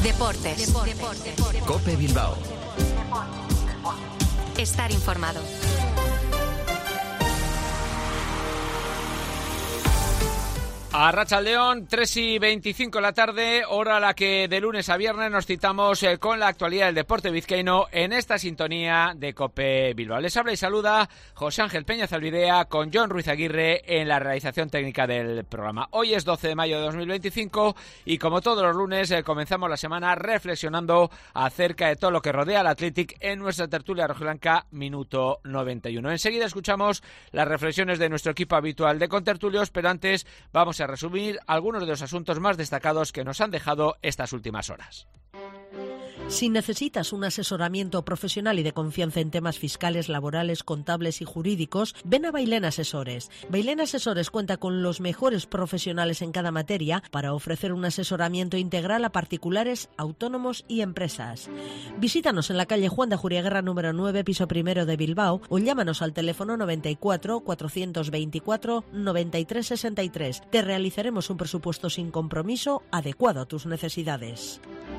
Deportes. COPE Bilbao. Estar informado. Arratsaldeon, 3:25 de la tarde, hora a la que de lunes a viernes nos citamos con la actualidad del deporte vizcaíno en esta sintonía de COPE Bilbao. Les habla y saluda José Ángel Peña Zalbidea con Jon Ruiz Aguirre en la realización técnica del programa. Hoy es 12 de mayo de 2025 y como todos los lunes comenzamos la semana reflexionando acerca de todo lo que rodea al Athletic en nuestra tertulia rojiblanca Minuto 91. Enseguida escuchamos las reflexiones de nuestro equipo habitual de contertulios, pero antes vamos a resumir algunos de los asuntos más destacados que nos han dejado estas últimas horas. Si necesitas un asesoramiento profesional y de confianza en temas fiscales, laborales, contables y jurídicos, ven a Bailén Asesores. Bailén Asesores cuenta con los mejores profesionales en cada materia para ofrecer un asesoramiento integral a particulares, autónomos y empresas. Visítanos en la calle Juan de Ajuriaguerra número 9, piso primero de Bilbao, o llámanos al teléfono 94 424 93 63. Te realizaremos un presupuesto sin compromiso adecuado a tus necesidades.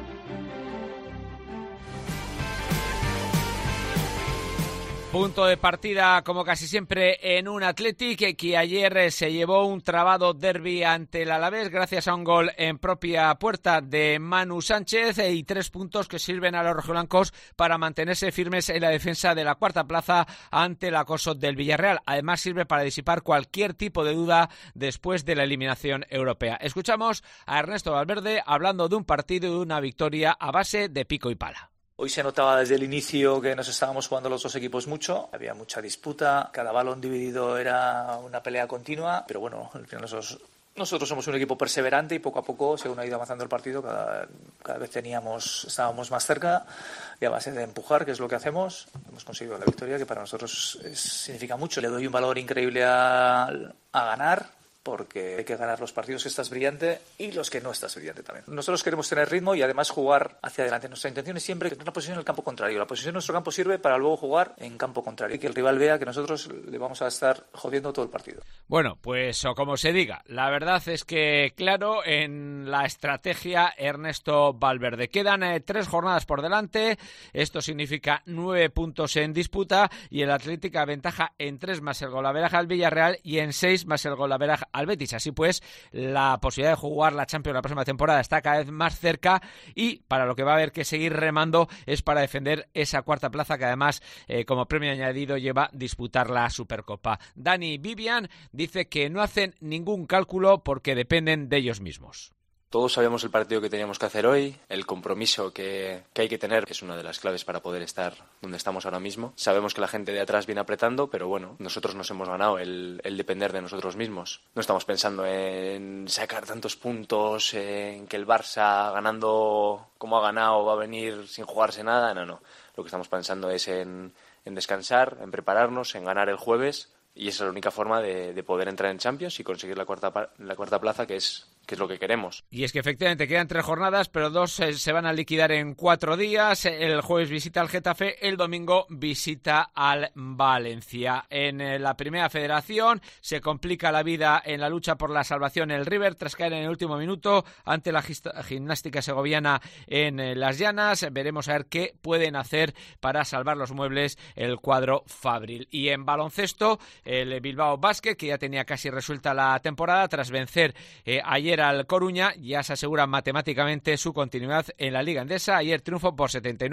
Punto de partida, como casi siempre, en un Athletic que ayer se llevó un trabado derbi ante el Alavés gracias a un gol en propia puerta de Manu Sánchez y 3 puntos que sirven a los rojiblancos para mantenerse firmes en la defensa de la cuarta plaza ante el acoso del Villarreal. Además sirve para disipar cualquier tipo de duda después de la eliminación europea. Escuchamos a Ernesto Valverde hablando de un partido y de una victoria a base de pico y pala. Hoy se notaba desde el inicio que nos estábamos jugando los dos equipos mucho, había mucha disputa, cada balón dividido era una pelea continua, pero bueno, al final nosotros somos un equipo perseverante y poco a poco, según ha ido avanzando el partido, cada vez estábamos más cerca y a base de empujar, que es lo que hacemos, hemos conseguido la victoria, que para nosotros significa mucho. Le doy un valor increíble a ganar, porque hay que ganar los partidos que estás brillante y los que no estás brillante también. Nosotros queremos tener ritmo y además jugar hacia adelante. Nuestra intención es siempre tener una posición en el campo contrario. La posición de nuestro campo sirve para luego jugar en campo contrario y que el rival vea que nosotros le vamos a estar jodiendo todo el partido. Bueno, pues o como se diga, la verdad es que claro, en la estrategia Ernesto Valverde. Quedan 3 jornadas por delante, esto significa 9 puntos en disputa y el Athletic aventaja en 3 más el golaveraje al Villarreal y en 6 más el golaveraje al Betis. Así pues, la posibilidad de jugar la Champions la próxima temporada está cada vez más cerca y para lo que va a haber que seguir remando es para defender esa cuarta plaza que además como premio añadido lleva disputar la Supercopa. Dani Vivian dice que no hacen ningún cálculo porque dependen de ellos mismos. Todos sabíamos el partido que teníamos que hacer hoy, el compromiso que hay que tener, que es una de las claves para poder estar donde estamos ahora mismo. Sabemos que la gente de atrás viene apretando, pero bueno, nosotros nos hemos ganado el depender de nosotros mismos. No estamos pensando en sacar tantos puntos, en que el Barça ganando como ha ganado va a venir sin jugarse nada, no. Lo que estamos pensando es en descansar, en prepararnos, en ganar el jueves y esa es la única forma de poder entrar en Champions y conseguir la cuarta plaza que es lo que queremos. Y es que efectivamente quedan 3 jornadas, pero 2 se van a liquidar en 4 días. El jueves visita al Getafe, el domingo visita al Valencia. En la Primera Federación se complica la vida en la lucha por la salvación el River tras caer en el último minuto ante la Gimnástica Segoviana en Las Llanas. Veremos a ver qué pueden hacer para salvar los muebles el cuadro Fabril. Y en baloncesto, el Bilbao Basket, que ya tenía casi resuelta la temporada tras vencer ayer al Coruña, ya se asegura matemáticamente su continuidad en la Liga Endesa. Ayer triunfo por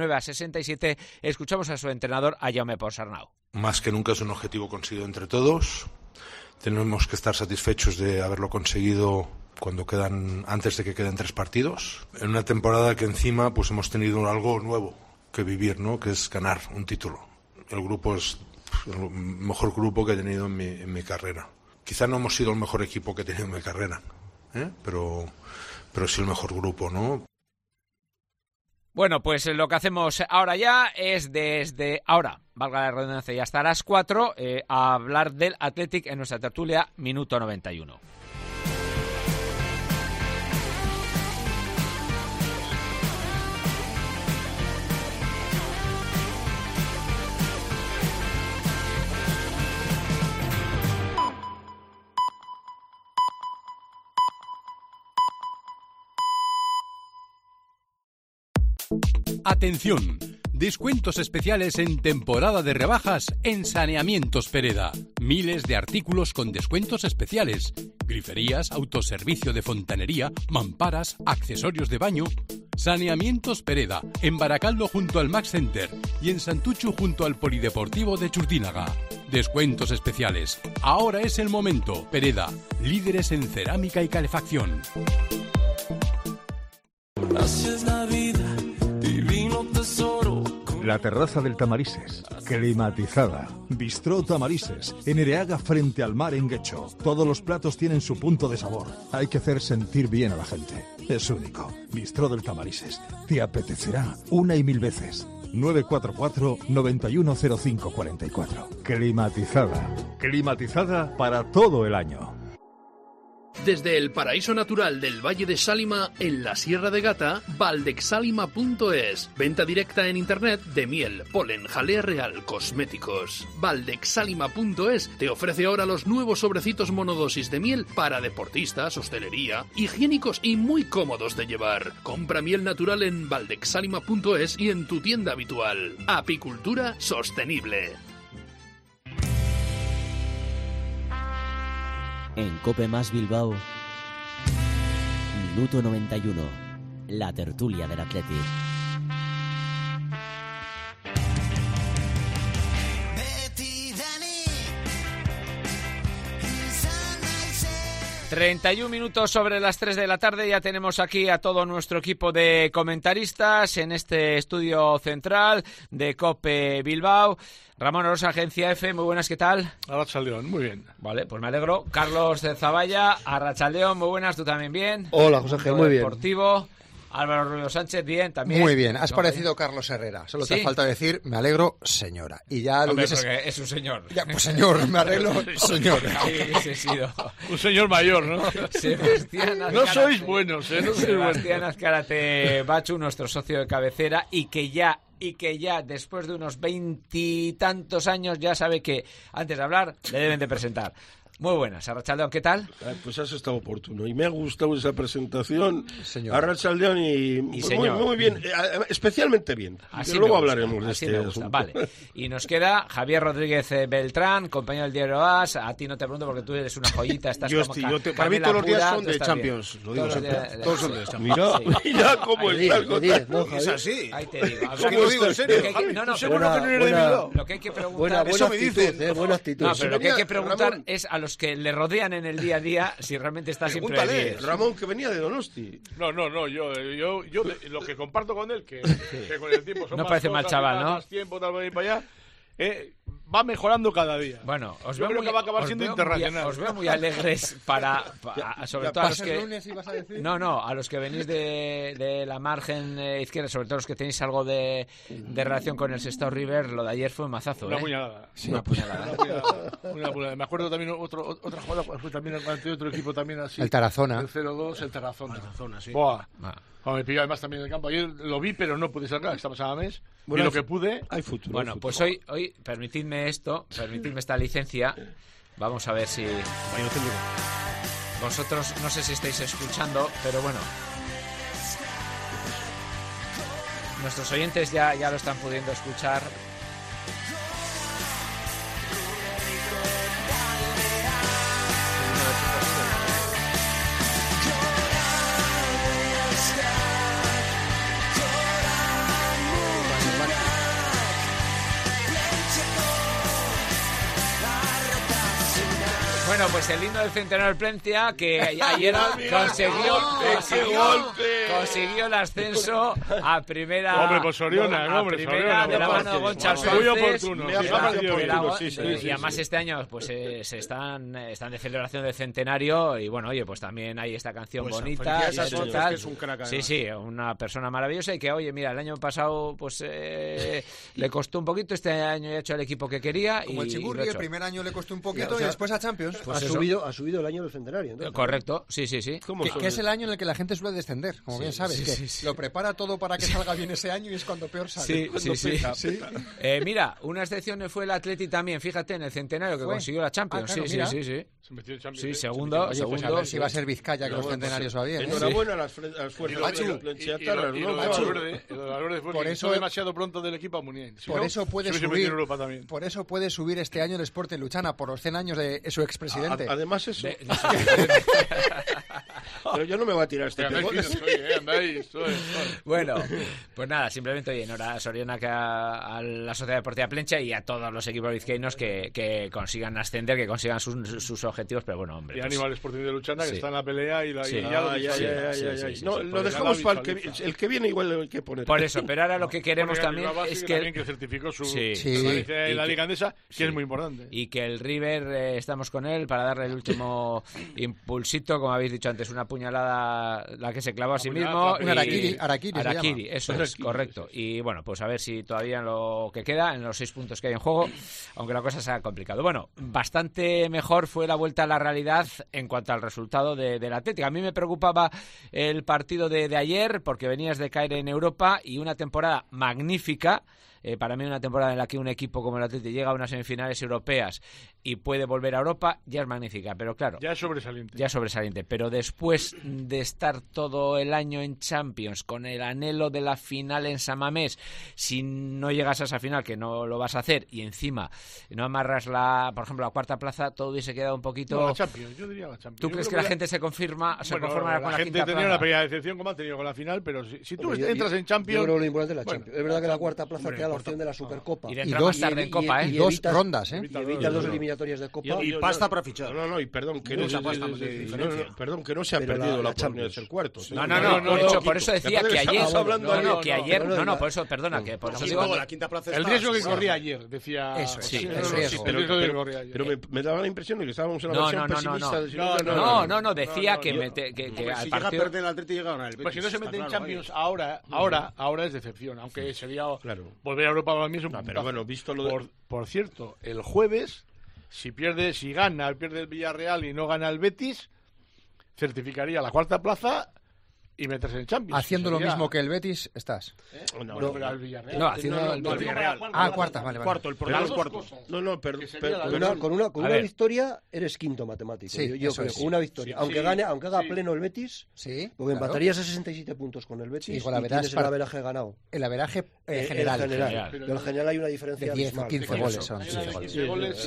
79-67. Escuchamos a su entrenador, a Jaume Ponsarnau. Más que nunca es un objetivo conseguido entre todos. Tenemos que estar satisfechos de haberlo conseguido antes de que queden 3 partidos. En una temporada que encima pues hemos tenido algo nuevo que vivir, ¿no? Que es ganar un título. El grupo es el mejor grupo que he tenido en mi carrera. Quizá no hemos sido el mejor equipo que he tenido en mi carrera. Pero sí el mejor grupo, ¿no? Bueno, pues lo que hacemos ahora ya es desde ahora, valga la redundancia, y hasta las 4, a hablar del Athletic en nuestra tertulia Minuto 91. Atención, descuentos especiales en temporada de rebajas en Saneamientos Pereda. Miles de artículos con descuentos especiales. Griferías, autoservicio de fontanería, mamparas, accesorios de baño. Saneamientos Pereda, en Baracaldo junto al Max Center y en Santuchu junto al Polideportivo de Churtínaga. Descuentos especiales. Ahora es el momento. Pereda, líderes en cerámica y calefacción. Gracias la vida, divino tesoro. La terraza del Tamarises, climatizada. Bistró Tamarises, en Ereaga frente al mar en Guecho. Todos los platos tienen su punto de sabor. Hay que hacer sentir bien a la gente. Es único. Bistró del Tamarises. Te apetecerá una y mil veces. 944 910544. Climatizada. Climatizada para todo el año. Desde el paraíso natural del Valle de Sálima, en la Sierra de Gata, valdexsalima.es. Venta directa en internet de miel, polen, jalea real, cosméticos. Valdexsalima.es te ofrece ahora los nuevos sobrecitos monodosis de miel para deportistas, hostelería, higiénicos y muy cómodos de llevar. Compra miel natural en valdexsalima.es y en tu tienda habitual. Apicultura sostenible. En Cope Más Bilbao, minuto 91, la tertulia del Atleti. ...31 minutos sobre las 3 de la tarde... ...ya tenemos aquí a todo nuestro equipo de comentaristas... ...en este estudio central de COPE Bilbao... Ramón Orosa, Agencia F, muy buenas, ¿qué tal? Arratsaldeón, muy bien. Vale, pues me alegro. Carlos de Zavalla, Arratsaldeón, muy buenas, ¿tú también bien? Hola, José Ángel, muy bien. Deportivo. Álvaro Rubio Sánchez, bien, también. Muy bien, has parecido Carlos Herrera. Solo te falta decir, me alegro, señora. Y ya lo hubieses... porque es un señor. Ya, pues señor, me arreglo, señor. Sí, he sido. Un señor mayor, ¿no? Sebastián Azcárate. No sois buenos, ¿eh? No sois Sebastián Azcárate Bachu, nuestro socio de cabecera, y que ya después de unos 20 tantos años ya sabe que antes de hablar le deben de presentar. Muy buenas, Arratsaldeón, ¿qué tal? Pues has estado oportuno y me ha gustado esa presentación, señor. Arratsaldeón y señor. Muy bien, especialmente bien. Así luego gusta, hablaremos de este asunto. Vale, y nos queda Javier Rodríguez Beltrán, compañero del diario AS. A ti no te pregunto porque tú eres una joyita, estás para mí todos los días son de Champions, lo digo siempre. Todos son de Champions. Mira cómo está el contacto. Es así. Ahí te digo. Lo digo en serio. Lo que hay que preguntar... Buena actitud, buena actitud. No, pero lo que hay que preguntar es a los que le rodean en el día a día si realmente está siempre allí. Ramón, que venía de Donosti. No, yo lo que comparto con él, que con el tiempo son no más parece mal chaval, ¿no? Más tiempo, tal vez para allá, va mejorando cada día. Bueno, yo creo que va a acabar siendo internacional. Os veo muy alegres sobre todo a los que... lunes, ibas a decir? No, a los que venís de la margen izquierda, sobre todo los que tenéis algo de relación con el Sestao River, lo de ayer fue un mazazo, Una puñalada. Sí. Una puñalada. Una puñalada. Me acuerdo también otra jugada, fue también ante otro equipo también así. El Tarazona. El 0-2, el Tarazona. Sí. Buah. Me pilló además también en el campo. Ayer lo vi, pero no pude sacar. Estamos a mes. Bueno, y lo que pude, hay futuro. Bueno, pues hoy permitidme esta licencia. Vamos a ver si... Vosotros no sé si estáis escuchando, pero bueno. Nuestros oyentes ya lo están pudiendo escuchar. Bueno, pues el himno del Centenario del Plencia, que ayer consiguió el ascenso a primera. Hombre, pues Soriona, Soriona, de la mano de Goncha muy oportuno. Y además este año pues se están de celebración del centenario y bueno, oye, pues también hay esta canción pues bonita, que es un crack, sí, una persona maravillosa y que oye, mira, el año pasado pues le costó un poquito, este año ya ha hecho el equipo que quería. Como el Chingurri, el primer año le costó un poquito y después a Champions. Pues ha subido el año del centenario. Entonces, correcto, sí. Que es el año en el que la gente suele descender, como bien sabes, lo prepara todo para que salga bien ese año y es cuando peor sale. Sí. Mira, una excepción fue el Atleti también, fíjate, en el centenario que consiguió la Champions. Claro, sí. Se metió en Champions. Sí, segundo. Oye, pues a ver si va a ser Vizcaya, que los centenarios va bien. Enhorabuena a las fuerzas plancheatarras, ¿no? Por eso demasiado pronto del equipo a Muniain. Por eso puede subir este año el Sporting Luchana por los 100 años de su expresidente. Además eso. Pero yo no me voy a tirar este Bueno, pues nada, simplemente enhorabuena a Soriana, a la Sociedad Deportiva Plencha y a todos los equipos vizcaínos que consigan ascender, que consigan sus objetivos, pero bueno, hombre. Y ánimo al Sporting de Luchana, que está en la pelea y lo dejamos para el que viene, igual hay que poner. Por eso, pero ahora lo que queremos también es que certificó su permanencia en la Liga Andesa, que es muy importante. Y que el River, estamos con él para darle el último impulsito, como habéis dicho antes, una puñalada la que se clavó a sí mismo. Un Harakiri, eso es, correcto. Y bueno, pues a ver si todavía en lo que queda, en los 6 puntos que hay en juego, aunque la cosa se ha complicado. Bueno, bastante mejor fue la vuelta a la realidad en cuanto al resultado del Atlético. A mí me preocupaba el partido de ayer, porque venías de caer en Europa y una temporada magnífica. Para mí una temporada en la que un equipo como el Atlético llega a unas semifinales europeas y puede volver a Europa, ya es magnífica, pero claro... Ya es sobresaliente. Pero después de estar todo el año en Champions, con el anhelo de la final en San Mamés, si no llegas a esa final, que no lo vas a hacer, y encima no amarras, por ejemplo, la cuarta plaza, todo hubiese quedado un poquito... No, la Champions, yo diría la Champions. ¿Tú crees que la gente se conforma con la quinta plaza? La gente tenía una pequeña decepción como han tenido con la final, pero si tú entras en Champions... Yo creo lo importante es la Champions. Es verdad que la cuarta plaza queda la opción de la Supercopa. Y dos tarde en Copa, y dos rondas, Y evitas 2 eliminatorias de Copa. Y pasta para fichar. Y perdón, que no se ha perdido la oportunidad de ser cuarto. No, por eso decía que ayer... No, por eso, perdona, que por eso digo... La quinta plaza el riesgo que corría ayer, decía... Eso, sí, el riesgo. Pero me daba la impresión de que estábamos en la versión pesimista. No, decía que al partido... Si llega a perder el Atlético y llega a ganar el Betis. Pues si no se mete en Champions ahora es decepción, aunque sería volver a Europa para mí es un puntazo. Pero bueno, visto lo por cierto, el jueves, si gana el Villarreal y no gana el Betis, certificaría la cuarta plaza y meterse en Champions. Haciendo lo mismo que el Betis, estás. No, pero el Villarreal. No, haciendo el Villarreal. Cuarta, vale. Cuarto, el problema es cuarto. Con una victoria eres quinto matemático. Sí, yo creo, con una victoria. Aunque haga pleno el Betis, porque empatarías a 67 puntos con el Betis y tienes el averaje ganado. El averaje general. Pero en general hay una diferencia de 10 o 15 goles. Son 15 goles.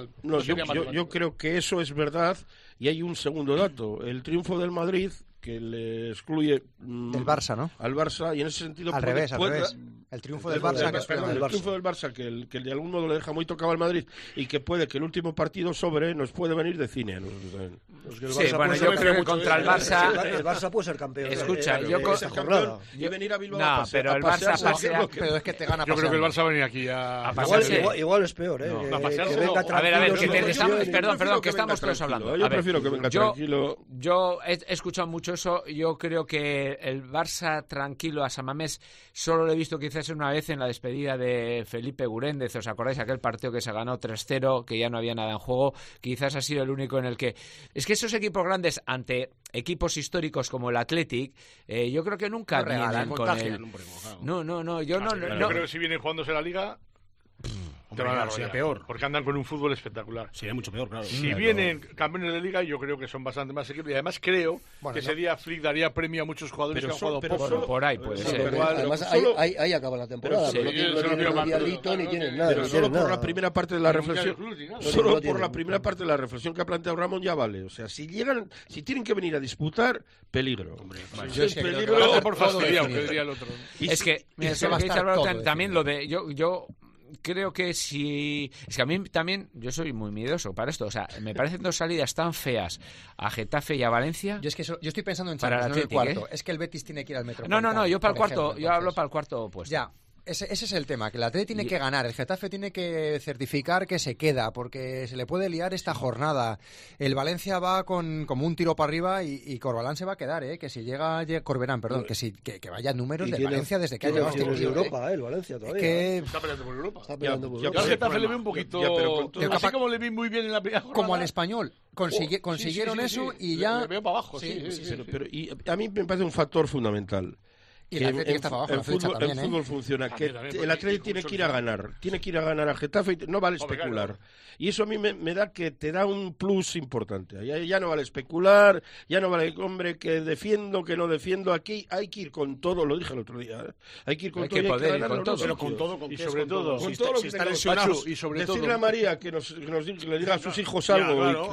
Yo creo que eso es verdad. Y hay un segundo dato. El triunfo del Madrid, que le excluye del Barça, ¿no? Al Barça, y en ese sentido al revés. El triunfo del Barça, el triunfo del Barça que de algún modo le deja muy tocado al Madrid y que puede que el último partido nos puede venir de cine. Yo creo que contra el Barça el Barça puede ser campeón. Escucha, y venir a Bilbao pero el Barça pasea, pero es que te gana. Yo creo que el Barça va a venir aquí a igual es peor, A ver, perdón, que estamos todos hablando. Yo prefiero que venga tranquilo. Yo he escuchado mucho eso. Yo creo que el Barça tranquilo a San Mamés solo lo he visto quizás una vez en la despedida de Felipe Guréndez. ¿Os acordáis? Aquel partido que se ganó 3-0, que ya no había nada en juego. Quizás ha sido el único en el que... Es que esos equipos grandes ante equipos históricos como el Athletic, yo creo que nunca vienen con el... Yo creo que si vienen jugándose la Liga... sería peor, porque andan con un fútbol espectacular. Sería mucho peor, claro. Si vienen campeones de Liga, yo creo que son bastante más equipos. Y además creo que ese día Flick daría premio a muchos jugadores que han jugado poco. Por ahí puede ser. Además, ahí acaba la temporada. No tienen mundialito ni tienen nada. Pero solo por la primera parte de la reflexión. Solo por la primera parte de la reflexión que ha planteado Ramón ya vale. O sea, si tienen que venir a disputar, peligro. Peligro por fastidiado, que diría el otro. Es que también lo de yo creo que si... Es que a mí también, yo soy muy miedoso para esto. O sea, me parecen dos salidas tan feas a Getafe y a Valencia. Yo estoy pensando en Champions, no en el cuarto. Es que el Betis tiene que ir al Metropolitano. No, yo para el cuarto, yo hablo para el cuarto opuesto. Ya. ese es el tema, que el Atleti tiene que ganar, el Getafe tiene que certificar que se queda, porque se le puede liar esta jornada. El Valencia va como un tiro para arriba y Corbalán se va a quedar, que si llega Corberán, perdón, que vaya números de Valencia desde que ha llegado de Europa, el Valencia todavía. Está peleando por Europa. Yo al Getafe le veo un poquito, así como le vi muy bien en la primera jornada. Como al Español, consiguieron eso y ya... Le veo para abajo, Pero a mí me parece un factor fundamental. Y el Atlético está para abajo, el fútbol funciona, que el Atlético tiene que ir a ganar, a Getafe, no vale especular. Y eso a mí me da que te da un plus importante. Ya no vale especular, ya no vale, hombre, que defiendo, que no defiendo. Aquí hay que ir con todo, lo dije el otro día. Hay que ir con todo, pero con todo, y sobre todo, con todo lo que está lesionado. Y sobre todo, decirle a María que le diga a sus hijos algo.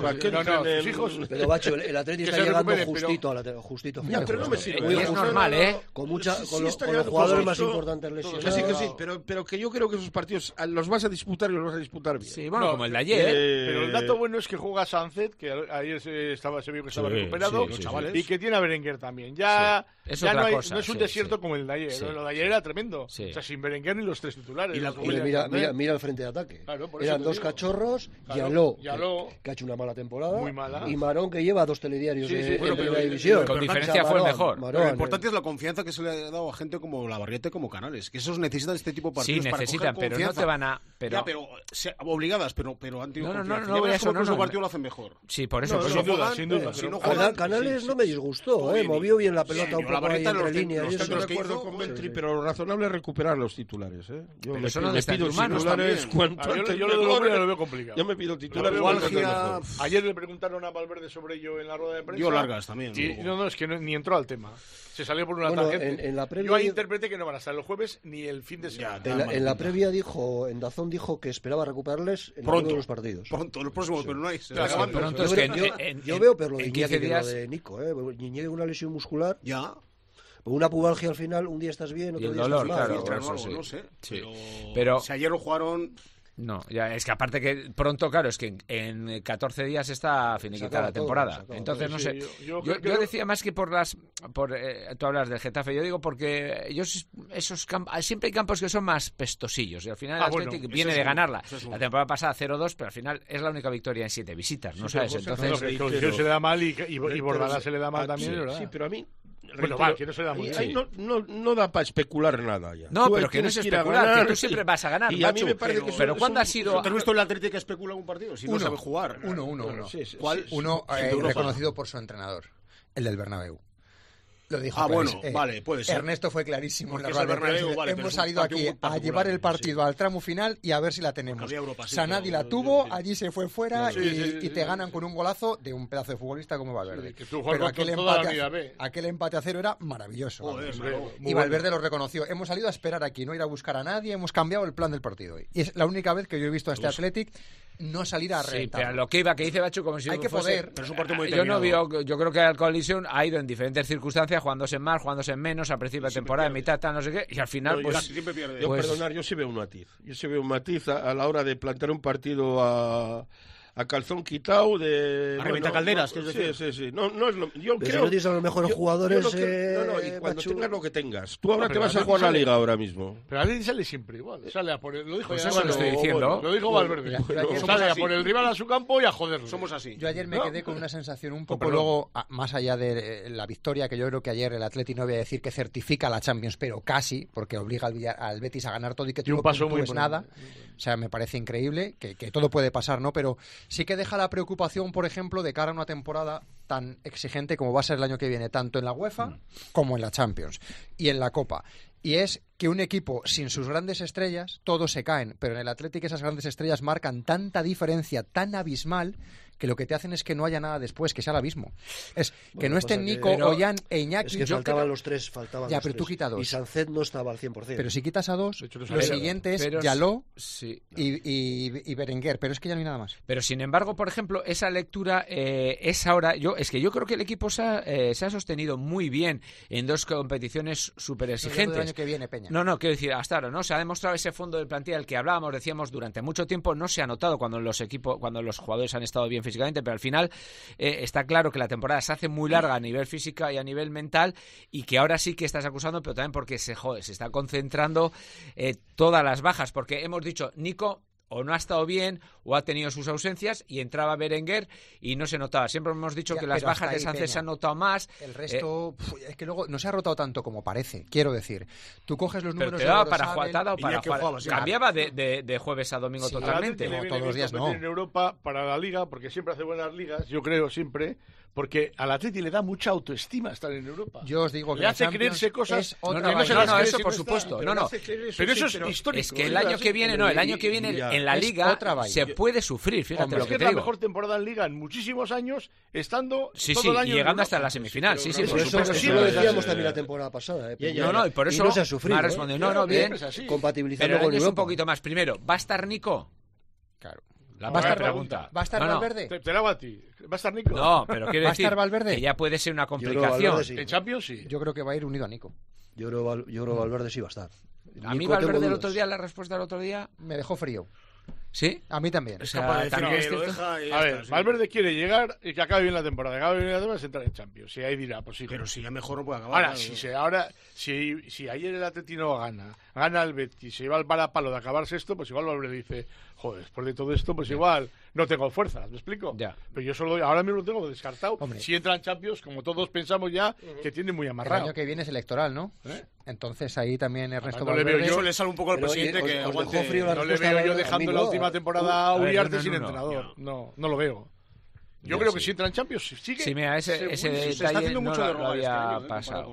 Pero, Bacho, el Atlético está llegando justito. Pero no me sirve. Es normal, con los jugadores más importantes lesionados. Que sí, pero que yo creo que esos partidos los vas a disputar y los vas a disputar bien. Sí, bueno, como el de ayer. Pero el dato bueno es que juega Sánchez, que ayer se vio que estaba recuperado, y que tiene a Berenguer también. Ya no es un desierto como el de ayer. Lo de ayer era tremendo. O sea, sin Berenguer ni los 3 titulares. Mira el frente de ataque. Eran 2 cachorros, Yaló, que ha hecho una mala temporada, muy mala, y Marón, que lleva 2 telediarios en primera división. Con diferencia fue el mejor. Lo importante es la confianza que se le ha dado a gente como Labarriete, como Canales, que esos necesitan este tipo de partidos para coger confianza. Pero no te van a... Pero obligadas, pero han tenido confianza. Su partido lo hacen mejor. Sí, por eso. Sin duda. Canales no me disgustó, movió bien la pelota un poco ahí entre líneas. Estoy de acuerdo con Ventri, pero lo razonable es recuperar los titulares. Yo me pido titulares cuanto antes. Yo lo veo complicado. Yo me pido titulares. Ayer le preguntaron a Valverde sobre ello en la rueda de prensa. Dio largas también. No, es que ni entró al tema. Se salió por una tangente. Yo ahí interpreté que no van a estar el jueves ni el fin de semana. En la previa en Dazón dijo que esperaba recuperarles en alguno de los partidos. Pronto, los próximos, pero no hay. Yo veo, pero lo de Iñaki que lo de Nico. Iñaki una lesión muscular. Ya. Una pubalgia al final, un día estás bien, otro día estás mal. Claro, no sé. Pero si ayer lo jugaron... No, ya es que aparte que pronto, claro, es que en 14 días está finiquitada la temporada. Entonces, no sé. Yo decía más que tú hablas del Getafe, yo digo porque siempre hay campos que son más pestosillos y al final el Atlético viene de ganarla. La temporada pasada 0-2, pero al final es la única victoria en 7 visitas, ¿no sabes? Entonces, se le da mal y Bordalás se le da mal también, ¿verdad? Sí, pero a mí que no se da muy bien. No da para especular nada ya. No, pero que no es especular, que tú siempre vas a ganar. Y a mí me parece que pero ¿cuándo ha sido? ¿Te has visto el Atlético que especula un partido? Si no sabe jugar. Uno. ¿Cuál? Uno reconocido por su entrenador, el del Bernabéu. Lo dijo vale, puede ser. Ernesto fue clarísimo en la rueda de prensa. Hemos salido aquí a llevar el partido al tramo final y a ver si la tenemos. Sanadi la tuvo, allí se fue fuera y te ganan con un golazo de un pedazo de futbolista como Valverde. Pero aquel empate a 0 era maravilloso. Y Valverde lo reconoció. Hemos salido a esperar aquí, no ir a buscar a nadie, hemos cambiado el plan del partido. Y es la única vez que yo he visto a este Athletic no salir a reventar. Sí, pero lo que dice Bacho como si hay que poder. Pero es un partido muy yo creo que el Collision ha ido en diferentes circunstancias, jugándose en más, jugándose en menos, a principio de temporada, en mitad, tal, no sé qué, y al final perdonar, yo sí veo un matiz. Yo sí veo un matiz a la hora de plantear un partido a calzón quitado de... A reventar calderas, sí. No es lo... Yo creo... no tienes a los mejores jugadores... y cuando tengas lo que tengas. Tú ahora te vas a jugar la Liga ahora mismo. Pero alguien sale siempre igual. Sale a por el... Lo dijo eso lo estoy diciendo. Lo dijo Valverde. Sale a por el rival a su campo y a joderlo. Somos así. Yo ayer me quedé con una sensación un poco luego, más allá de la victoria, que yo creo que ayer el Atleti no voy a decir que certifica la Champions, pero casi, porque obliga al Betis a ganar todo y que tú no puntúes nada. O sea, me parece increíble que todo puede pasar, ¿no? Pero sí que deja la preocupación, por ejemplo, de cara a una temporada tan exigente como va a ser el año que viene, tanto en la UEFA como en la Champions y en la Copa. Y es que un equipo sin sus grandes estrellas, todos se caen, pero en el Atlético esas grandes estrellas marcan tanta diferencia, tan abismal, que lo que te hacen es que no haya nada después, que sea el abismo. Es que no estén Nico, Ollán e Iñaki. Es que faltaban los tres, Ya, pero tú quitas 2. Y Sánchez no estaba al 100%. Pero si quitas a 2, lo siguiente es Yaló y Berenguer, pero es que ya no hay nada más. Pero sin embargo, por ejemplo, esa lectura es ahora... Yo creo que el equipo se ha sostenido muy bien en 2 competiciones súper exigentes. El año que viene, Peña. No, quiero decir, hasta ahora, ¿no? Se ha demostrado ese fondo de plantilla del que hablábamos, decíamos, durante mucho tiempo no se ha notado cuando los jugadores han estado bien físicamente, pero al final está claro que la temporada se hace muy larga a nivel física y a nivel mental, y que ahora sí que estás acusando, pero también porque se está concentrando todas las bajas, porque hemos dicho, Nico o no ha estado bien o ha tenido sus ausencias, y entraba Berenguer y no se notaba. Siempre hemos dicho que las bajas de Sánchez se han notado más. El resto es que luego no se ha rotado tanto como parece, quiero decir. Tú coges los números de cambiaba de jueves a domingo totalmente. No, todos los días no. En Europa para la Liga, porque siempre hace buenas ligas, yo creo siempre, porque al Atleti le da mucha autoestima estar en Europa. Yo os digo que le hace creerse cosas. No, eso por supuesto. Pero eso es histórico. Es que el año que viene, en la Liga se puede sufrir, fíjate lo que te digo. Es la mejor temporada en Liga en muchísimos años, estando todo el año llegando hasta la semifinal. Sí, por supuesto. Eso lo decíamos también la temporada pasada. Y por eso no se ha sufrido. Me ha respondido, bien, compatibilizando con Europa. Un poquito más. Primero, ¿va a estar Nico? Claro. Va a estar Valverde. Te la hago a ti. ¿Va a estar Nico? No, pero quiero decir Valverde? que ya puede ser una complicación. En Champions sí. Yo creo que va a ir unido a Nico. Yo creo Valverde sí va a estar. A mí Valverde el otro día, la respuesta del otro día me dejó frío. ¿Sí? A mí también. Es capaz de decir que lo deja. A ver, Valverde quiere llegar y que acabe bien la temporada. Que acabe bien la temporada, se entra en Champions. Y ahí dirá, pues sí. Pero si ya mejor no puede acabar. Si ayer el Atlético gana el Betis, se iba al varapalo de acabar sexto, pues igual Valverde dice, joder, después de todo esto, pues igual no tengo fuerzas, ¿me explico? Ya. Pero yo ahora mismo lo tengo descartado. Hombre. Si entra en Champions, como todos pensamos ya, que tiene muy amarrado. El año que viene es electoral, ¿no? Entonces ahí también Ernesto Valverde... Yo le sale un poco al presidente que aguante. No le veo yo dejando la última temporada a Uriarte sin entrenador. No lo veo. Yo creo que si entra en Champions sigue. Sí, mira, ese detalle se está haciendo mucho de lo había pasado.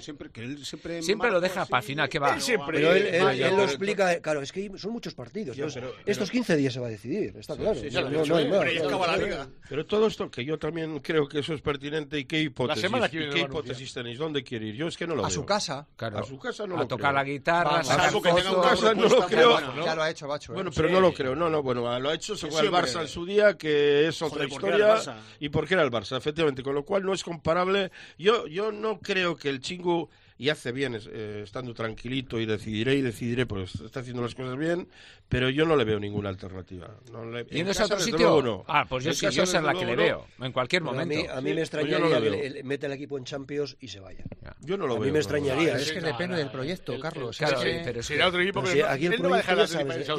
Siempre lo deja para el final, que va. Pero él lo explica, claro, es que son muchos partidos. Estos 15 días se va a decidir, está claro. No hay más. Pero todo esto, que yo también creo que eso es pertinente, ¿y qué hipótesis tenéis? ¿Dónde quiere ir? Yo es que no lo veo. A su casa. A su casa no lo creo. A tocar la guitarra, sacar fotos. No lo creo. Ya lo ha hecho Bacho. Bueno, pero no lo creo. No, bueno, lo ha hecho, se fue al Barça en su día, que es otra historia. Y porque era el Barça, efectivamente, con lo cual no es comparable. Yo no creo que el Chingu, y hace bien estando tranquilito y decidiré, pues está haciendo las cosas bien, pero yo no le veo ninguna alternativa. ¿Yéndose a otro sitio? No. Pues yo sí, yo es la que le veo, en cualquier momento. A mí me extrañaría que mete el equipo en Champions y se vaya. Yo no lo veo. A mí me extrañaría. Es que depende del proyecto, Carlos. Claro, pero será otro equipo, pero aquí el no va a dejar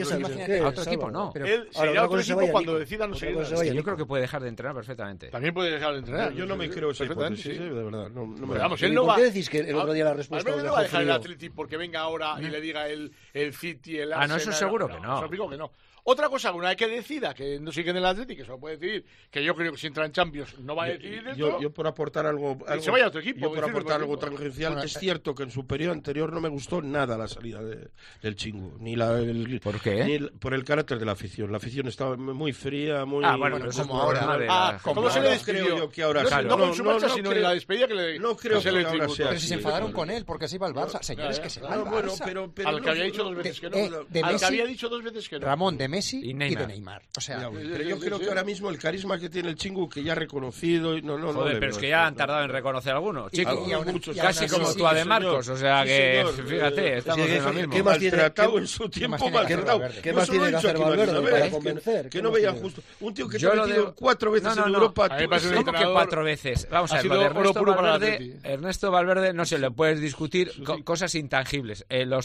a otro equipo, no. Él será otro equipo cuando decida no seguir. Yo creo que puede dejar de entrenar perfectamente. También puede dejar de entrenar. Yo no me creo esa hipótesis, de verdad. Vamos, él no va. ¿Por qué decís que el otro día la respuesta no va a dejar el Atleti porque venga ahora y le diga el City, el Arsenal? No, eso seguro que no. Eso que no. Otra cosa, una vez que decida que no sigue en el Atleti, que se lo puede decidir, que yo creo que si entra en Champions no va a decidir esto. Yo por aportar algo se vaya a otro equipo. Yo por aportar algo tangencial, es cierto que en su periodo anterior no me gustó nada la salida del Chingu. ¿Por qué? Ni por el carácter de la afición. La afición estaba muy fría, muy... bueno, pero como ahora. ¿Cómo se le despidió? Yo que ahora no con su marcha, sino en la despedida que le... No creo que ahora sea. Pero si se enfadaron con él porque se iba al Barça. Señores, que se va al Barça. Al que había dicho 2 veces que no. Al que había dicho 2 veces que no. Ramón, de Messi y de Neymar. O sea, pero yo creo que ahora mismo el carisma que tiene el Chingu, que ya ha reconocido, pero es que ya han tardado en reconocer algunos, chicos. Casi como tú a De Marcos, o sea que, fíjate, estamos en lo mismo. ¿Qué más tiene tratado en su tiempo maltratado? ¿Qué más tiene que hacer Valverde para convencer? Que no veían justo. Un tío que se ha metido 4 veces en Europa. ¿Cómo que 4 veces? Vamos a ver, lo de Ernesto Valverde no se le puedes discutir cosas intangibles.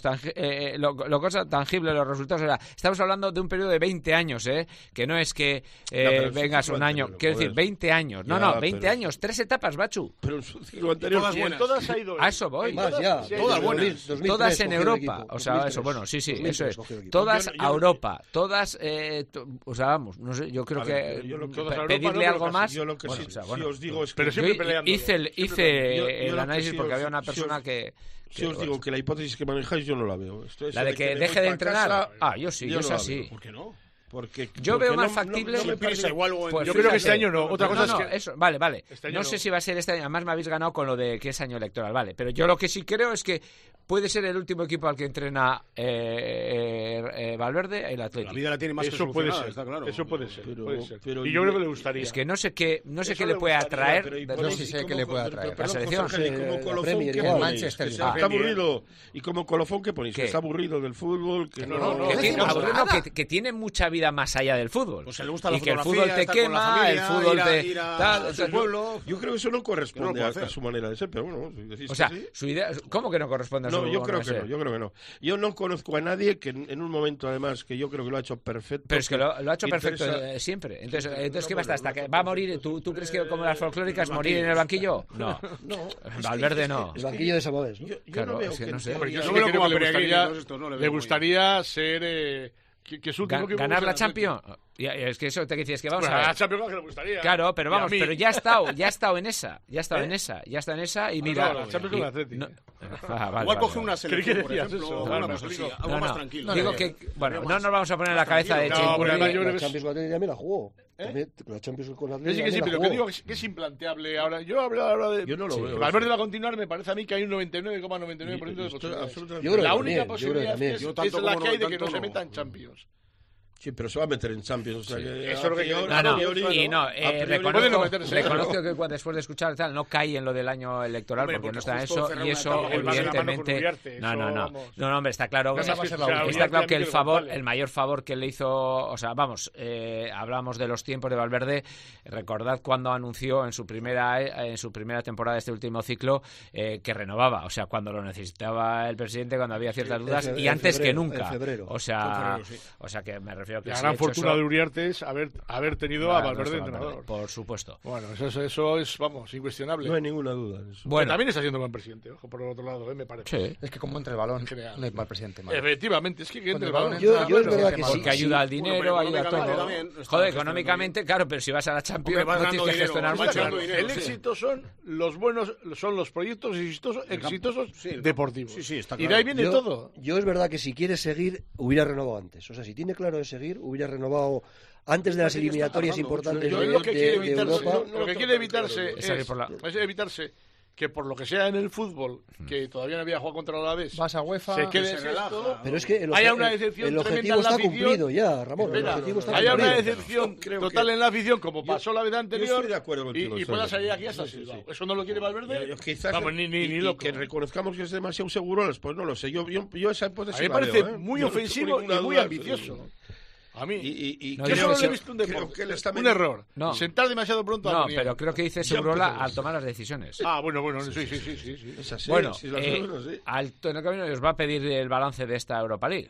Cosas tangibles, los resultados. Estamos hablando de un periodo de 20 años, que no es que vengas un año, quiero decir, 20 años. No, 20 años, 3 etapas, Bachu. Pero en su ciclo anterior todas ha ido. A eso voy. Todas buenas. Todas en Europa. O sea, eso, bueno, sí, eso es. Todas a Europa. Todas, o sea, vamos, no sé, yo creo que pedirle algo más. Yo lo que sí os digo es que hice el análisis porque había una persona que... Si os digo que la hipótesis que manejáis yo no la veo. La de que deje de entrenar. Yo sí, yo es así. ¿Por qué no? Yo veo más factible. Yo creo que este año no. Otra cosa es que. Eso, vale. No sé si va a ser este año. Además, me habéis ganado con lo de que es año electoral, vale. Pero yo lo que sí creo es que puede ser el último equipo al que entrena Valverde, el Atleti. La vida la tiene más eso que puede solucionada, ser, está claro. Eso puede ser. Pero y yo creo que le gustaría. Es que no sé qué le puede atraer. No sé si sé qué le puede atraer. La selección. Como colofón, ¿qué el Manchester City. Está aburrido. ¿Y como colofón qué ponéis? ¿Que está aburrido del fútbol? Que tiene mucha vida más allá del fútbol. Pues le gusta la y que el fotografía, fútbol te quema, el fútbol te... su pueblo. Yo creo que eso no corresponde a su manera de ser, pero bueno, si decís o sea, que sí. su idea, ¿cómo que no corresponde a su yo creo que no. Yo no conozco a nadie que en un momento, además, que yo creo que lo ha hecho perfecto. Pero es que lo ha hecho perfecto siempre. Entonces ¿qué va a estar? ¿Hasta que va a morir? ¿Tú crees que como las folclóricas morir en el banquillo? No. Valverde no. El banquillo de Samamés, ¿no? Claro, es que no sé. Yo creo que le gustaría ser... ¿Ganar la Champions? Es que eso te decías que vamos a ver. La Champions que le gustaría. Claro, pero vamos, pero ya ha estado en esa. Ya ha estado en esa y mira... la Champions con el Atleti. Igual coge una selección, por ejemplo, algo más tranquilo. Digo que, bueno, no nos vamos a poner en la cabeza de Chingurri. La Champions con el Atleti también la jugó. La Champions con el Atleti sí, pero que digo que es implanteable ahora. Yo hablo ahora de... Yo no lo veo. Valverde va a continuar, me parece a mí que hay un 99,99% de posibilidades. Yo la única posibilidad es la que hay de que no se meta en Champions. Sí, pero se va a meter en Champions. O sea, eso es lo que yo... Reconozco que después de escuchar tal, no cae en lo del año electoral porque no está eso, y eso evidentemente... No, hombre, está claro que el mayor favor que le hizo... O sea, vamos, hablamos de los tiempos de Valverde. Recordad cuando anunció en su primera temporada de este último ciclo que renovaba, o sea, cuando lo necesitaba el presidente, cuando había ciertas dudas, y antes que nunca. O sea, que me refiero que la gran fortuna de Uriarte es haber tenido a Valverde entrenador. Por supuesto. Bueno, eso es, vamos, incuestionable. No hay ninguna duda. Bueno, también está siendo buen presidente, ojo, por el otro lado, me parece. Sí. Es que como entre el balón, no hay mal presidente. Efectivamente, es que entre el balón. Yo es verdad que sí. Porque ayuda al dinero, ayuda a todo. Joder, económicamente, claro, pero si vas a la Champions no tienes que gestionar mucho. El éxito son los buenos, son los proyectos exitosos deportivos. Sí, está claro. Y de ahí viene todo. Yo es verdad que si quiere seguir, hubiera renovado antes. O sea, si tiene claro de seguir, hubiera renovado antes de las eliminatorias importantes de Europa. Lo que quiere evitarse es evitarse que por lo que sea en el fútbol, que todavía no había jugado contra el Alavés, vas a UEFA, se quede esto, pero es que haya una decepción el objetivo está cumplido ya, Ramón. Haya una decepción total en la afición, como pasó la vez anterior, yo estoy de acuerdo contigo, y pueda salir aquí hasta Silbao. ¿Eso no lo quiere Valverde? Quizás que reconozcamos que es demasiado seguro, pues no lo sé. Yo esa hipótesis a mí me parece muy ofensivo y muy ambicioso. A mí, yo solo le he visto un error. No. Sentar demasiado pronto a Munier. Pero creo que dice Segurola al tomar las decisiones. Bueno, sí. Es así, bueno, si en el camino os va a pedir el balance de esta Europa League.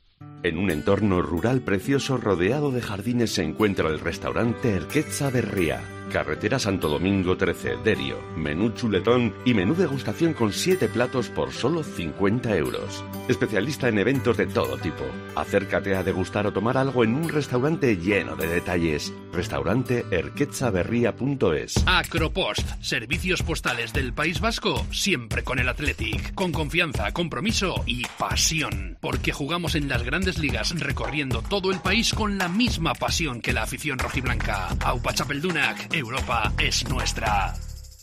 En un entorno rural precioso rodeado de jardines se encuentra el restaurante Erquetza Berría. Carretera Santo Domingo 13, Derio. Menú chuletón y menú degustación con 7 platos por solo 50 euros. Especialista en eventos de todo tipo. Acércate a degustar o tomar algo en un restaurante lleno de detalles. Restaurante erquetzaberría.es. Acropost, servicios postales del País Vasco, siempre con el Athletic. Con confianza, compromiso y pasión. Porque jugamos en las grandes ligas recorriendo todo el país con la misma pasión que la afición rojiblanca. Aupa Txapeldunak, Europa es nuestra.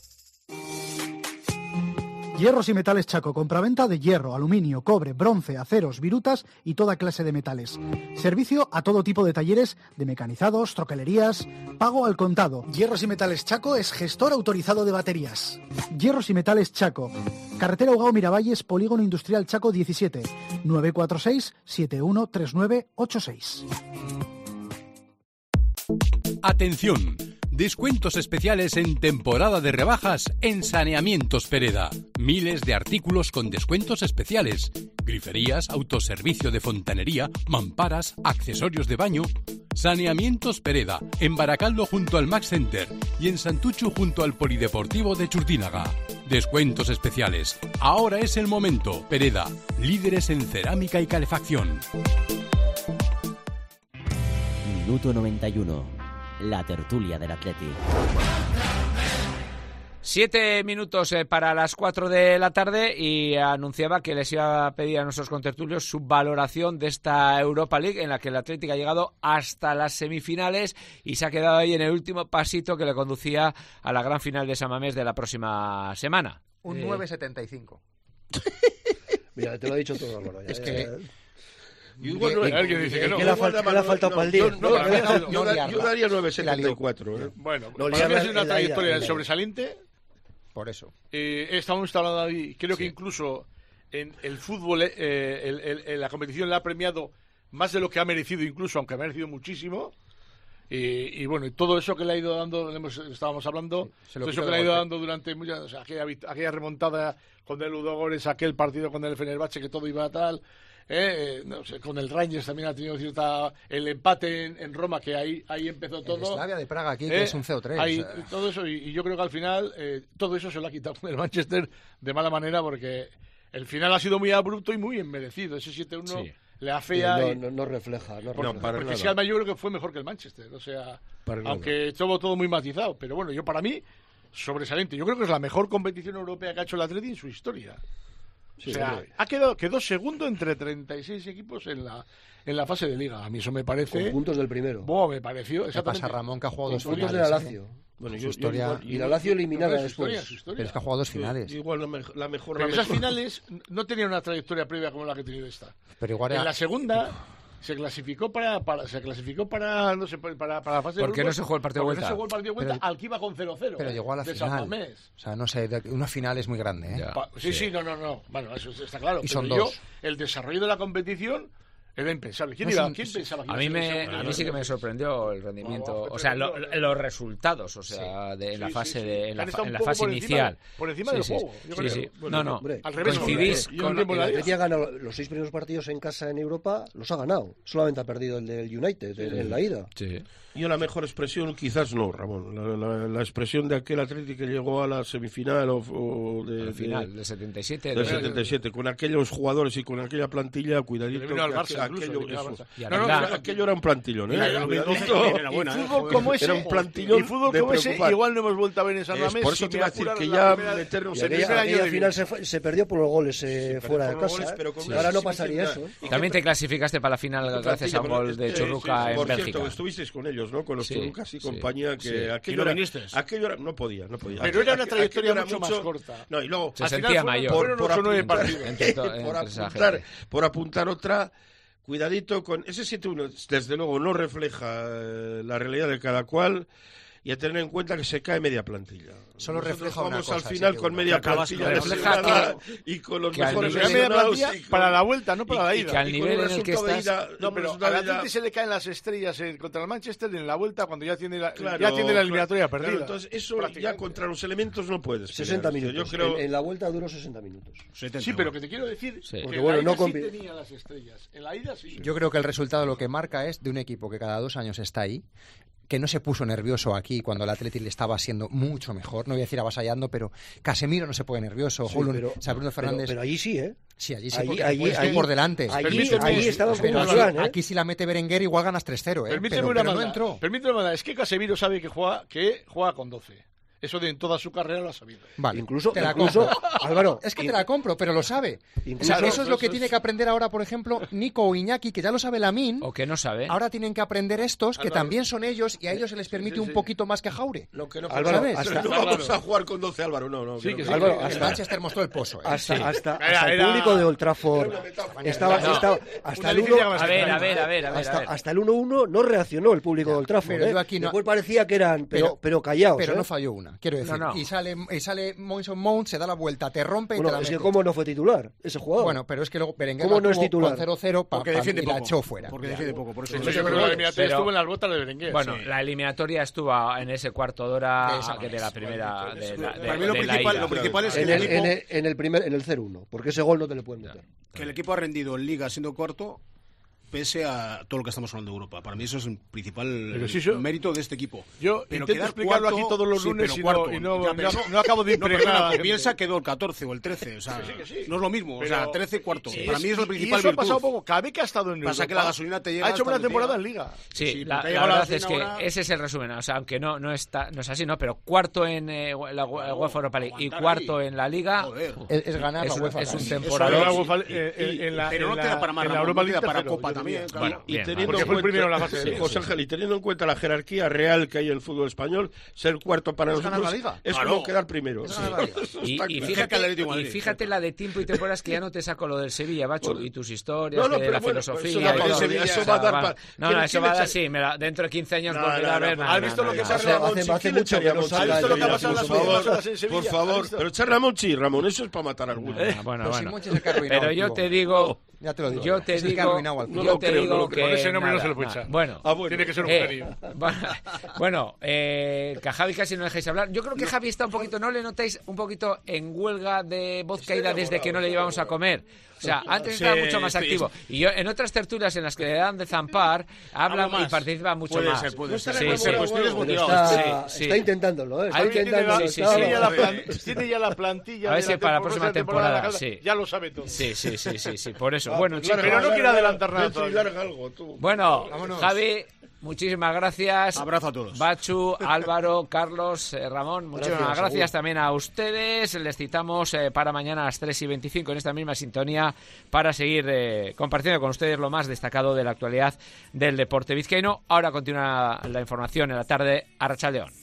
Hierros y Metales Chaco, compraventa de hierro, aluminio, cobre, bronce, aceros, virutas y toda clase de metales. Servicio a todo tipo de talleres de mecanizados, troquelerías, pago al contado. Hierros y Metales Chaco es gestor autorizado de baterías. Hierros y Metales Chaco, carretera Ugao Miravalles, Polígono Industrial Chaco 17, 946-713986. Atención, descuentos especiales en temporada de rebajas en Saneamientos Pereda. Miles de artículos con descuentos especiales. Griferías, autoservicio de fontanería, mamparas, accesorios de baño. Saneamientos Pereda, en Baracaldo junto al Max Center y en Santuchu junto al Polideportivo de Churtínaga. Descuentos especiales. Ahora es el momento. Pereda, líderes en cerámica y calefacción. Minuto 91. La tertulia del Atleti. 7 minutos para las 4 de la tarde y anunciaba que les iba a pedir a nuestros contertulios su valoración de esta Europa League en la que el Atlético ha llegado hasta las semifinales y se ha quedado ahí en el último pasito que le conducía a la gran final de San Mamés de la próxima semana. Un 9,75. Mira, te lo ha dicho todo, Álvaro. Es que... Alguien dice que no. ¿Qué le ha faltado para el día? Yo daría 9.74. Bueno, para mí ha sido una trayectoria sobresaliente. Por eso. Estamos hablando ahí, creo que incluso en el fútbol, la competición le ha premiado más de lo que ha merecido, incluso, aunque ha merecido muchísimo. Y bueno, y todo eso que le ha ido dando, estábamos hablando, todo eso que le ha ido dando durante muchas, o sea, aquella remontada con el Ludogorets, aquel partido con el Fenerbahce, que todo iba tal. No sé, con el Rangers también ha tenido el empate en Roma, que ahí empezó todo. El Slavia de Praga aquí, que es un CO3. Todo eso, y yo creo que al final todo eso se lo ha quitado el Manchester de mala manera, porque el final ha sido muy abrupto y muy inmerecido. Ese 7-1 le afea. No refleja. Porque si además yo creo que fue mejor que el Manchester. O sea, aunque estuvo todo muy matizado. Pero bueno, yo para mí, sobresaliente. Yo creo que es la mejor competición europea que ha hecho el Atleti en su historia. Sí, o sea, quedó segundo entre 36 equipos en la fase de liga. A mí eso me parece... Con puntos del primero. Me pareció... ¿Qué pasa, Ramón, que ha jugado 2 finales? Puntos de la Lazio. Bueno, historia... Y la Lazio eliminada después. Pero es que ha jugado 2 finales. Igual la mejor... Pero esas finales no tenían una trayectoria previa como la que ha tenido esta. Pero igual en la segunda... Se clasificó para la fase de ¿Por qué no se jugó el partido de vuelta? No se jugó el partido de vuelta al que iba con 0-0. Pero llegó a la final. O sea, no sé, una final es muy grande, ¿eh? Sí, no. Bueno, eso está claro. Y son 2. El desarrollo de la competición era impensable. ¿Quién pensaba que a mí sí que me sorprendió el rendimiento, o sea, los resultados, o sea, en la fase inicial. Por encima del juego. No. Al revés, coincidís con el Atleti ha ganado los 6 primeros partidos en casa en Europa, los ha ganado. Solamente ha perdido el del United en la ida. Sí. Yo la mejor expresión quizás no, Ramón. La expresión de aquel Atleti que llegó a la semifinal o de final del 77. Del 77, con aquellos jugadores y con aquella plantilla, cuidadito. Aquello era un plantillón, Y fútbol como ese, igual no hemos vuelto a ver en San Mamés. Por eso te iba a decir que ya meternos en aquella final se perdió por los goles fuera de casa. Ahora no pasaría eso. También te clasificaste para la final gracias a un gol de Churruca en Bélgica. Por cierto, estuvisteis con ellos, ¿no? Con los Churrucas y compañía, que aquello era... No podía. Pero era una trayectoria mucho más corta. No, y luego... Se sentía mayor. Por apuntar otra... Cuidadito con ese 7-1, desde luego no refleja la realidad de cada cual, y a tener en cuenta que se cae media plantilla. Solo refleja una cosa. Al final con media plantilla y con los mejores para la vuelta, no para la ida. Que al nivel en el que estás... No, pero al Atleti se le caen las estrellas contra el Manchester en la vuelta cuando ya tiene la eliminatoria perdida. Claro, entonces eso ya contra los elementos no puedes. 60 minutos. Yo creo... en la vuelta duró 60 minutos. Sí, pero que te quiero decir que en la ida sí tenía las estrellas. En la ida sí. Yo creo que el resultado lo que marca es de un equipo que cada 2 años está ahí, que no se puso nervioso aquí cuando el Atleti le estaba siendo mucho mejor, no voy a decir avasallando, pero Casemiro no se pone nervioso, Bruno Fernández... Pero allí sí, ¿eh? Sí, allí sí, allí por delante. Allí estaba como aquí si la mete Berenguer igual ganas 3-0, ¿eh? Permíteme no entró. Permíteme, es que Casemiro sabe que juega con 12. Eso en toda su carrera lo ha sabido. Vale, incluso Álvaro, es que te la compro, pero lo sabe. O sea, eso es lo que tiene que aprender ahora, por ejemplo, Nico o Iñaki, que ya lo sabe Lamine. O que no sabe. Ahora tienen que aprender estos, que también son ellos, y a ellos se les permite un poquito más que a Jaure. Lo que no, Álvaro, no vamos a jugar con 12, Álvaro, no. Álvaro, hasta Manchester mostró el pozo. Hasta el público de Old Trafford estaba hasta el 1. A ver. Hasta el 1-1 no reaccionó el público de Old Trafford. Después parecía que eran, pero callados. Pero no falló una, quiero decir. Y sale Mason Mount, se da la vuelta, te rompe y te la mete. Es que cómo no fue titular ese jugador. Bueno, pero es que luego Berenguer ¿cómo no es titular? Con 0-0 y la echó fuera. Porque defiende poco, por eso. Yo creo que la eliminatoria estuvo en las botas de Berenguer. Bueno, la eliminatoria estuvo en ese cuarto de hora de la primera Para mí lo principal es que en el 0-1, porque ese gol no te le pueden meter. Que el equipo ha rendido en Liga siendo cuarto pese a todo lo que estamos hablando de Europa. Para mí eso es el principal mérito de este equipo. Yo intento explicarlo aquí todos los lunes y no acabo de impregnar. Bielsa quedó el 14 o el 13, o sea, no es lo mismo, o sea, 13 cuarto. Para mí es el principal virtud. Y eso ha pasado poco, cada vez que ha estado en Europa. Pasa que la gasolina te llega. Ha hecho buena temporada en Liga. Sí, la verdad es que ese es el resumen, o sea, aunque no es así, ¿no? Pero cuarto en la UEFA Europa League y cuarto en la Liga es ganar la UEFA. Es un temporada. Pero no te da para más, Europa League para Copa también, claro. Bueno, y teniendo en cuenta, José Ángel, y teniendo en cuenta la jerarquía real que hay en el fútbol español, ser cuarto para nosotros es como quedar primero. Y fíjate la de tiempo y temporadas que ya no te saco lo del Sevilla, Bachu, y tus historias, de la filosofía. Eso va a dar para... eso va a dar, sí, dentro de 15 años volverá a ver. ¿Has visto lo que pasa Ramón? Hace mucho que no ¿Has visto lo que ha pasado en las últimas en Sevilla? Por favor, pero echar a Monchi, Ramón, eso es para matar a alguno. Bueno. Pero yo te digo... Ya te lo digo. Yo te digo que... Con ese nombre no se lo puede echar. Bueno, tiene que ser un genio. Bueno, que a Javi casi no dejáis hablar. Yo creo que Javi está un poquito, ¿no le notáis un poquito en huelga de voz caída desde que no le llevamos a comer? O sea, antes estaba mucho más activo. Y yo en otras tertulias en las que le dan de zampar, habla y participa mucho más. Está intentándolo, ¿eh? Tiene ya la plantilla. A ver si para la próxima temporada. Ya lo sabe todo. Sí, por eso. Bueno, chicos, pero no quiero adelantar nada. Bueno, Javi, muchísimas gracias. Abrazo a todos. Bachu, Álvaro, Carlos, Ramón, muchísimas gracias también a ustedes. Les citamos para mañana a las 3:25 en esta misma sintonía para seguir compartiendo con ustedes lo más destacado de la actualidad del deporte vizcaíno. Ahora continúa la información en la tarde. Arratsaldeon.